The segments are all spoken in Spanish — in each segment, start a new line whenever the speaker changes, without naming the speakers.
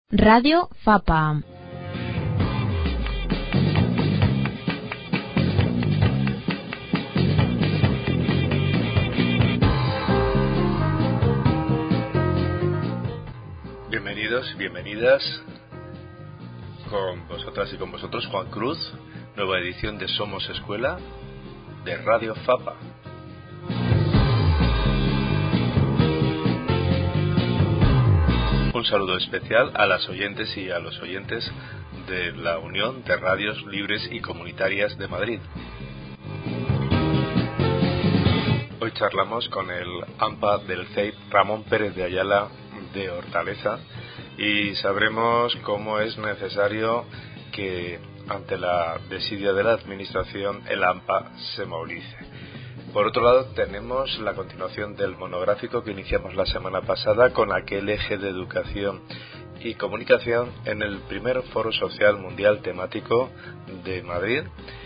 Radio Fapa.
Bienvenidos y bienvenidas, con vosotras y con vosotros Juan Cruz, nueva edición de Somos Escuela de Radio Fapa. Un saludo especial a las oyentes y a los oyentes de la Unión de Radios Libres y Comunitarias de Madrid. Hoy charlamos con el AMPA del CEIP Ramón Pérez de Ayala de Hortaleza y sabremos cómo es necesario que ante la desidia de la Administración el AMPA se movilice. Por otro lado, tenemos la continuación del monográfico que iniciamos la semana pasada con aquel eje de educación y comunicación en el primer Foro Social Mundial temático de Madrid.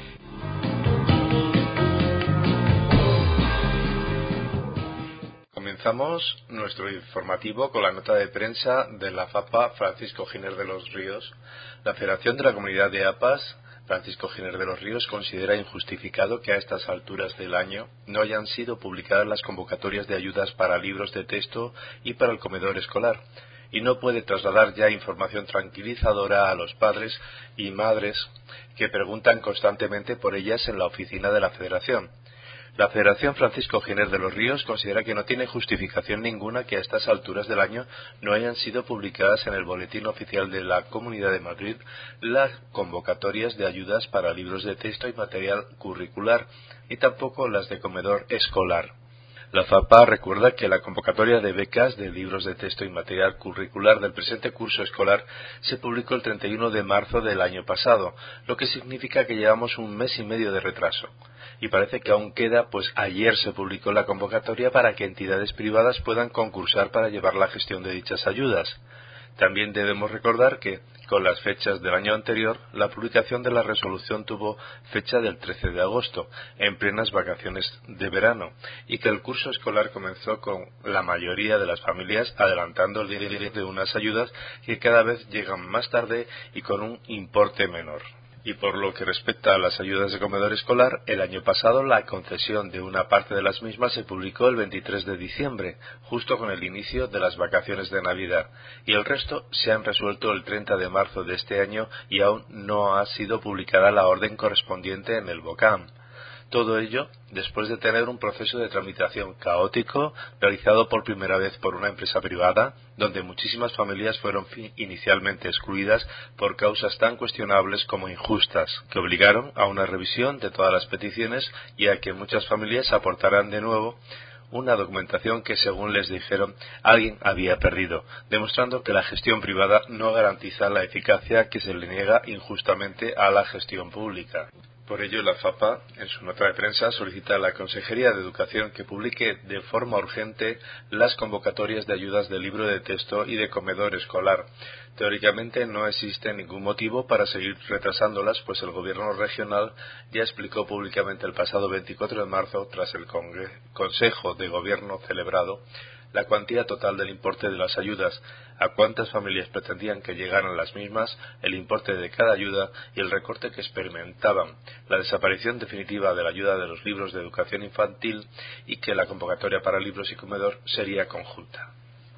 Comenzamos nuestro informativo con la nota de prensa de la FAPA Francisco Giner de los Ríos. La Federación de la Comunidad de APAS Francisco Giner de los Ríos considera injustificado que a estas alturas del año no hayan sido publicadas las convocatorias de ayudas para libros de texto y para el comedor escolar, y no puede trasladar ya información tranquilizadora a los padres y madres que preguntan constantemente por ellas en la oficina de la Federación. La Federación Francisco Giner de los Ríos considera que no tiene justificación ninguna que a estas alturas del año no hayan sido publicadas en el Boletín Oficial de la Comunidad de Madrid las convocatorias de ayudas para libros de texto y material curricular, y tampoco las de comedor escolar. La FAPA recuerda que la convocatoria de becas de libros de texto y material curricular del presente curso escolar se publicó el 31 de marzo del año pasado, lo que significa que llevamos un mes y medio de retraso. Y parece que aún queda, pues ayer se publicó la convocatoria para que entidades privadas puedan concursar para llevar la gestión de dichas ayudas. También debemos recordar que, con las fechas del año anterior, la publicación de la resolución tuvo fecha del 13 de agosto, en plenas vacaciones de verano, y que el curso escolar comenzó con la mayoría de las familias adelantando el dinero de unas ayudas que cada vez llegan más tarde y con un importe menor. Y por lo que respecta a las ayudas de comedor escolar, el año pasado la concesión de una parte de las mismas se publicó el 23 de diciembre, justo con el inicio de las vacaciones de Navidad, y el resto se han resuelto el 30 de marzo de este año y aún no ha sido publicada la orden correspondiente en el BOCAM. Todo ello después de tener un proceso de tramitación caótico realizado por primera vez por una empresa privada, donde muchísimas familias fueron inicialmente excluidas por causas tan cuestionables como injustas, que obligaron a una revisión de todas las peticiones y a que muchas familias aportaran de nuevo una documentación que, según les dijeron, alguien había perdido, demostrando que la gestión privada no garantiza la eficacia que se le niega injustamente a la gestión pública. Por ello, la FAPA, en su nota de prensa, solicita a la Consejería de Educación que publique de forma urgente las convocatorias de ayudas de libro de texto y de comedor escolar. Teóricamente no existe ningún motivo para seguir retrasándolas, pues el Gobierno regional ya explicó públicamente el pasado 24 de marzo, tras el Consejo de Gobierno celebrado, la cuantía total del importe de las ayudas, a cuántas familias pretendían que llegaran las mismas, el importe de cada ayuda y el recorte que experimentaban, la desaparición definitiva de la ayuda de los libros de educación infantil y que la convocatoria para libros y comedor sería conjunta.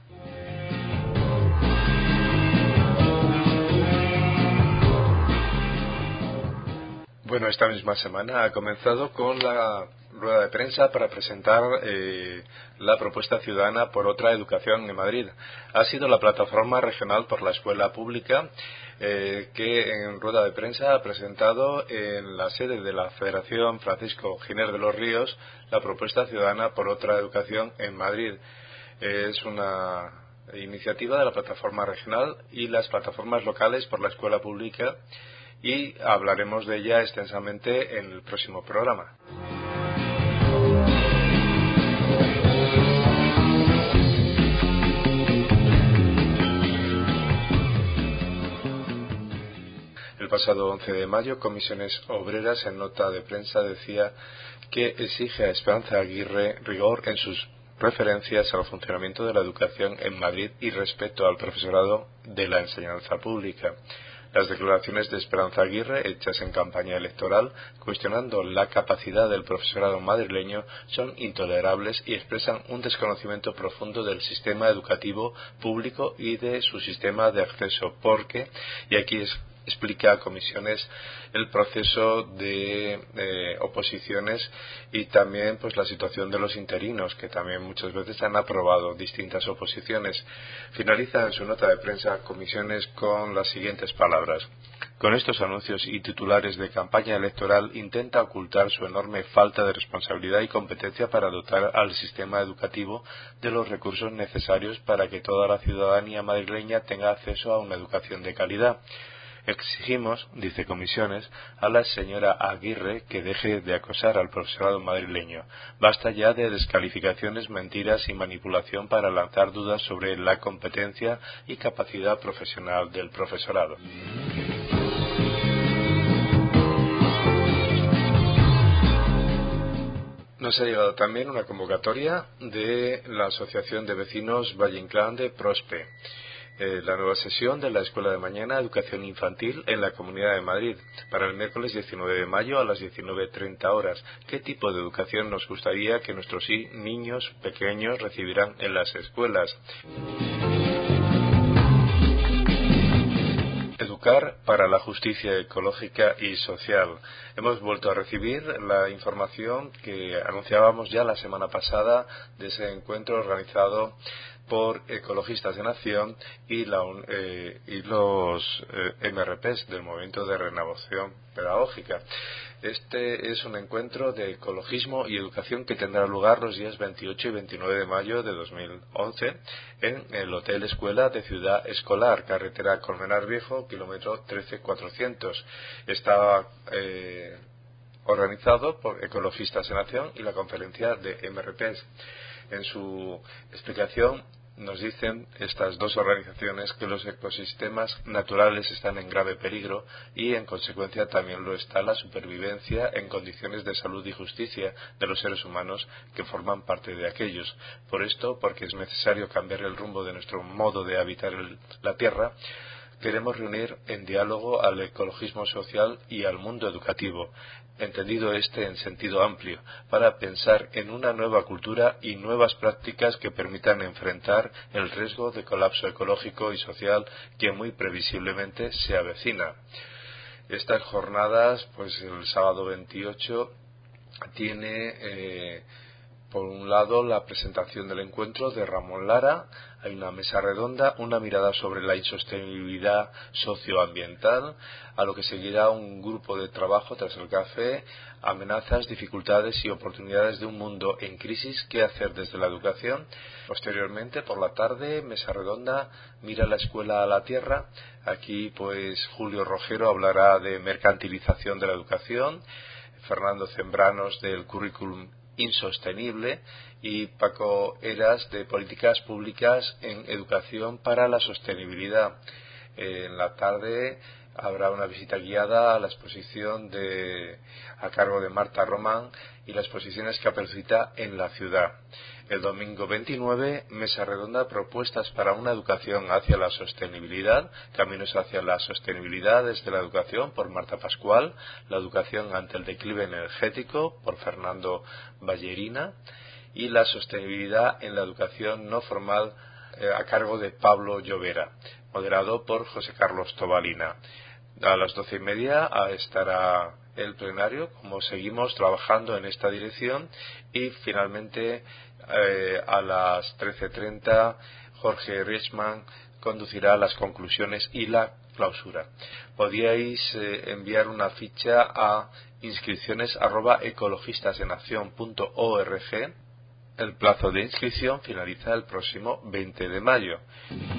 Bueno, esta misma semana ha comenzado con la rueda de prensa para presentar la propuesta ciudadana por otra educación en Madrid. Ha sido la plataforma regional por la escuela pública que en rueda de prensa ha presentado en la sede de la Federación Francisco Giner de los Ríos la propuesta ciudadana por otra educación en Madrid. Es una iniciativa de la plataforma regional y las plataformas locales por la escuela pública, y hablaremos de ella extensamente en el próximo programa. El pasado 11 de mayo, Comisiones Obreras, en nota de prensa, decía que exige a Esperanza Aguirre rigor en sus referencias al funcionamiento de la educación en Madrid y respeto al profesorado de la enseñanza pública. Las declaraciones de Esperanza Aguirre, hechas en campaña electoral, cuestionando la capacidad del profesorado madrileño, son intolerables y expresan un desconocimiento profundo del sistema educativo público y de su sistema de acceso, porque, y aquí explica a comisiones el proceso de oposiciones y también pues la situación de los interinos, que también muchas veces han aprobado distintas oposiciones. Finaliza en su nota de prensa comisiones con las siguientes palabras: con estos anuncios y titulares de campaña electoral intenta ocultar su enorme falta de responsabilidad y competencia para dotar al sistema educativo de los recursos necesarios para que toda la ciudadanía madrileña tenga acceso a una educación de calidad. Exigimos, dice Comisiones, a la señora Aguirre que deje de acosar al profesorado madrileño. Basta ya de descalificaciones, mentiras y manipulación para lanzar dudas sobre la competencia y capacidad profesional del profesorado. Nos ha llegado también una convocatoria de la Asociación de Vecinos Valle Inclán de Prospe. La nueva sesión de la Escuela de Mañana Educación Infantil en la Comunidad de Madrid para el miércoles 19 de mayo a las 19:30 horas. ¿Qué tipo de educación nos gustaría que nuestros niños pequeños recibirán en las escuelas? Educar para la justicia ecológica y social. Hemos vuelto a recibir la información que anunciábamos ya la semana pasada de ese encuentro organizado por Ecologistas en Acción y los MRPs del Movimiento de Renovación Pedagógica. Este es un encuentro de ecologismo y educación que tendrá lugar los días 28 y 29 de mayo de 2011 en el Hotel Escuela de Ciudad Escolar, carretera Colmenar Viejo, kilómetro 13400. Está organizado por Ecologistas en Acción y la conferencia de MRPs. En su explicación nos dicen estas dos organizaciones que los ecosistemas naturales están en grave peligro y en consecuencia también lo está la supervivencia en condiciones de salud y justicia de los seres humanos que forman parte de aquellos. Por esto, porque es necesario cambiar el rumbo de nuestro modo de habitar la Tierra, queremos reunir en diálogo al ecologismo social y al mundo educativo, entendido en sentido amplio, para pensar en una nueva cultura y nuevas prácticas que permitan enfrentar el riesgo de colapso ecológico y social que muy previsiblemente se avecina. Estas jornadas, pues el sábado 28 tiene por un lado la presentación del encuentro de Ramón Lara, hay una mesa redonda, una mirada sobre la insostenibilidad socioambiental, a lo que seguirá un grupo de trabajo tras el café, amenazas, dificultades y oportunidades de un mundo en crisis, qué hacer desde la educación. Posteriormente, por la tarde, mesa redonda, mira la escuela a la tierra. Aquí pues Julio Rojero hablará de mercantilización de la educación, Fernando Zembranos del currículum insostenible y Paco Eras de políticas públicas en educación para la sostenibilidad. En la tarde habrá una visita guiada a la exposición a cargo de Marta Román y las exposiciones que Caperucita en la ciudad. El domingo 29, mesa redonda, propuestas para una educación hacia la sostenibilidad, caminos hacia la sostenibilidad desde la educación, por Marta Pascual, la educación ante el declive energético, por Fernando Ballerina, y la sostenibilidad en la educación no formal, a cargo de Pablo Llovera, moderado por José Carlos Tobalina. A las 12:30 estará el plenario, como seguimos trabajando en esta dirección, y finalmente a las 13:30 Jorge Richman conducirá las conclusiones y la clausura. Podíais enviar una ficha a inscripciones@ecologistasenaccion.org. El plazo de inscripción finaliza el próximo 20 de mayo.